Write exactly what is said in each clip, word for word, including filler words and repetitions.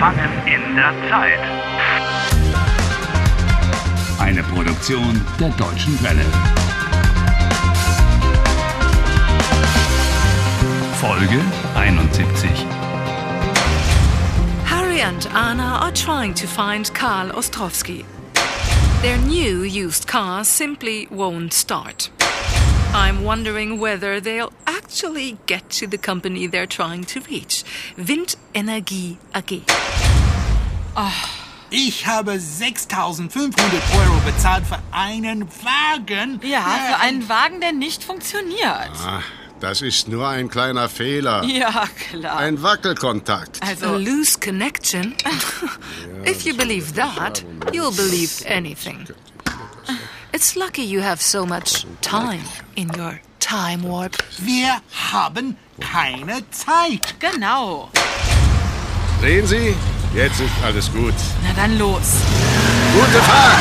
Gefangen in der Zeit. Eine Produktion der Deutschen Welle. Folge einundsiebzig. Harry and Anna are trying to find Karl Ostrowski. Their new used car simply won't start. I'm wondering whether they'll actually get to the company they're trying to reach. Windenergie A G. Oh, ich habe sechstausendfünfhundert Euro bezahlt für einen Wagen. Ja, für einen Wagen, der nicht funktioniert. Ah, das ist nur ein kleiner Fehler. Ja, klar. Ein Wackelkontakt. A loose connection? If you believe that, you'll believe anything. It's lucky you have so much time in your time warp. Wir haben keine Zeit. Genau. Sehen Sie? Jetzt ist alles gut. Na dann los. Gute Fahrt!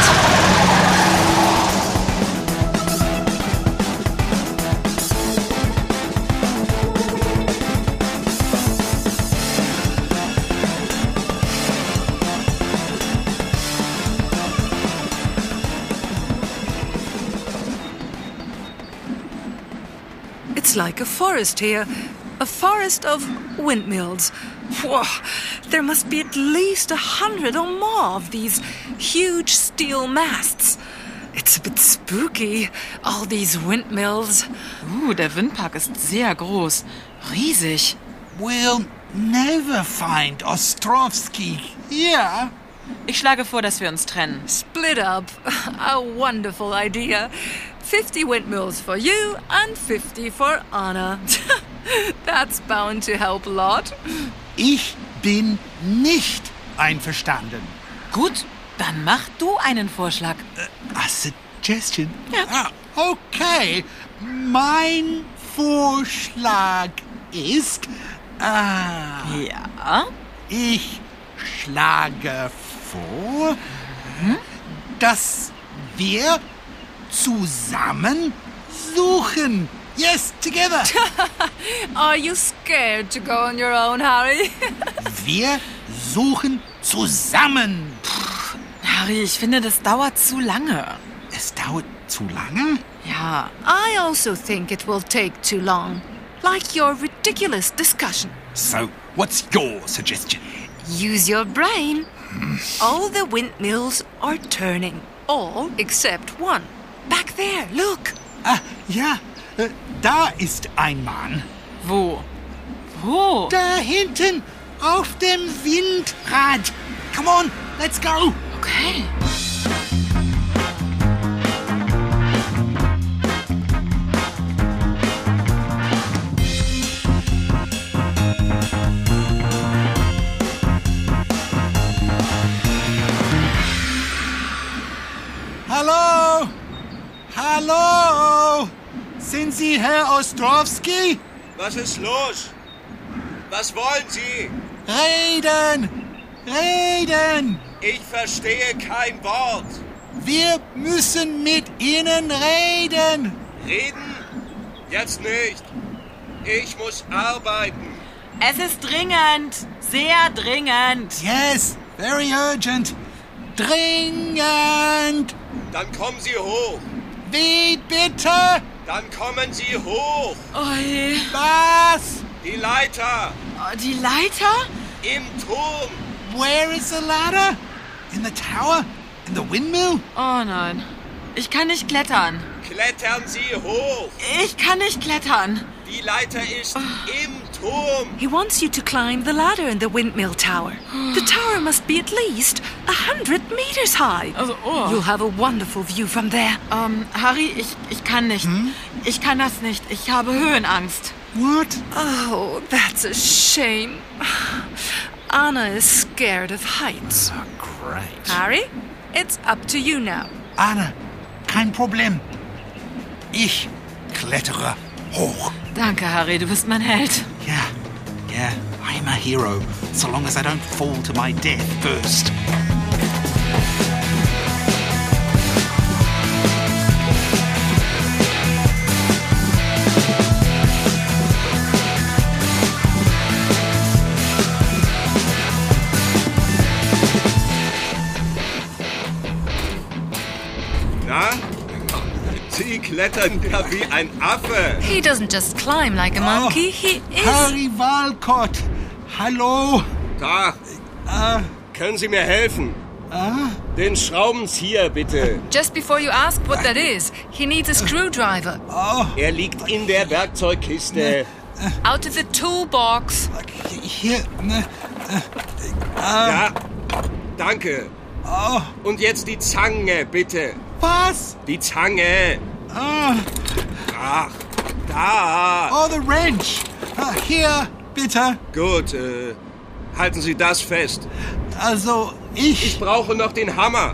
It's like a forest here. A forest of windmills. Whoa, there must be at least a hundred or more of these huge steel masts. It's a bit spooky, all these windmills. Uh, der Windpark ist sehr groß. Riesig. We'll never find Ostrowski here. Ich schlage vor, dass wir uns trennen. Split up. A wonderful idea. Fifty windmills for you and fifty for Anna. That's bound to help a lot. Ich bin nicht einverstanden. Gut, dann mach du einen Vorschlag. Uh, a suggestion? Ja. Ah, okay. Mein Vorschlag ist... Ah, Ja? ich schlage vor, hm? dass wir zusammen suchen. Yes, together. Are you scared to go on your own, Harry? Wir suchen zusammen. Harry, ich finde, das dauert zu lange. Es dauert zu lange? Ja. I also think it will take too long. Like your ridiculous discussion. So, what's your suggestion? Use your brain. All the windmills are turning. All except one. Back there, look. Ah, ja, äh, da ist ein Mann. Wo? Wo? Da hinten, auf dem Windrad. Come on, let's go. Okay. Hallo? Hallo? Sind Sie Herr Ostrowski? Was ist los? Was wollen Sie? Reden! Reden! Ich verstehe kein Wort. Wir müssen mit Ihnen reden. Reden? Jetzt nicht. Ich muss arbeiten. Es ist dringend. Sehr dringend. Yes, very urgent. Dringend. Dann kommen Sie hoch. Wie bitte? Dann kommen Sie hoch. Ui. Was? Die Leiter. Oh, die Leiter? Im Turm. Where is the ladder? In the tower? In the windmill? Oh nein. Ich kann nicht klettern. Klettern Sie hoch. Ich kann nicht klettern. Die Leiter ist im Turm. He wants you to climb the ladder in the windmill tower. The tower must be at least a hundred meters high. Also, oh. You'll have a wonderful view from there. Ähm, Harry, ich, ich kann nicht. Hm? Ich kann das nicht. Ich habe Höhenangst. What? Oh, that's a shame. Anna is scared of heights. Oh, great. Harry, it's up to you now. Anna, kein Problem. Ich klettere hoch. Danke, Harry, du bist mein Held. Yeah, yeah, I'm a hero, so long as I don't fall to my death first. klettern ja wie ein Affe. He doesn't just climb like a monkey, he is... Harry Walcott, hallo. Tag. Äh, Können Sie mir helfen? äh, Den Schraubenzieher bitte. Just before you ask what that is, he needs a screwdriver. Er liegt in der Werkzeugkiste. Out of the toolbox. hier, ne, Ja, danke. Und jetzt die Zange, bitte. was? Die Zange. Ah, Ach, da. oh, the wrench. Ah, hier, bitte. Gut, äh, halten Sie das fest. Also, ich... Ich brauche noch den Hammer.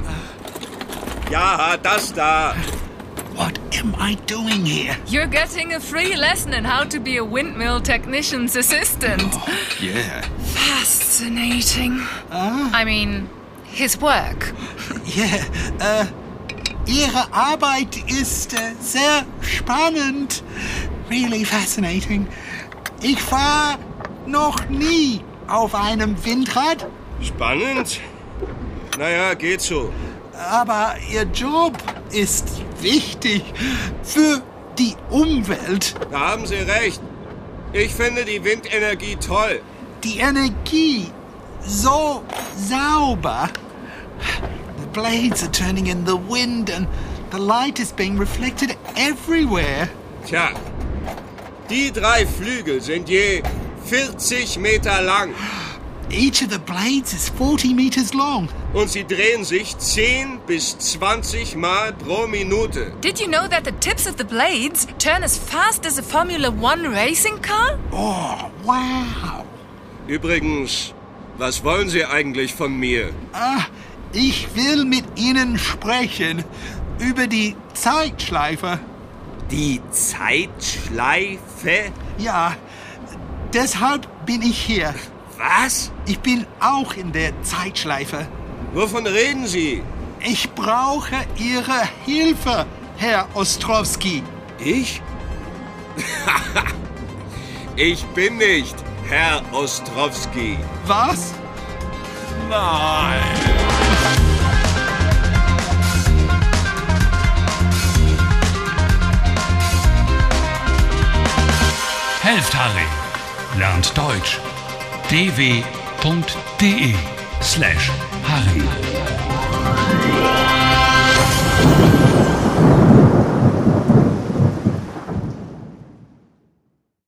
Ja, das da. What am I doing here? You're getting a free lesson in how to be a windmill technician's assistant. Yeah. Fascinating. I mean, his work. Yeah, äh, Ihre Arbeit ist äh, sehr spannend. Really fascinating. Ich war noch nie auf einem Windrad, Spannend? Naja, geht so. aber Ihr Job ist wichtig für die Umwelt. Da haben Sie recht. Ich finde die Windenergie toll. Die Energie so sauber. The blades are turning in the wind and the light is being reflected everywhere. Tja, die drei Flügel sind je vierzig Meter lang Each of the blades is forty meters long. und sie drehen sich zehn bis zwanzig Mal pro Minute. Did you know that the tips of the blades turn as fast as a Formula One racing car? Oh, wow. Übrigens, was wollen Sie eigentlich von mir? Ah, ich will mit Ihnen sprechen über die Zeitschleife. Die Zeitschleife? Ja, deshalb bin ich hier. Was? Ich bin auch in der Zeitschleife. Wovon reden Sie? Ich brauche Ihre Hilfe, Herr Ostrowski. Ich? Ich bin nicht Herr Ostrowski. Was? Nein. Helft Harry. Lernt Deutsch. dw.de slash Harry.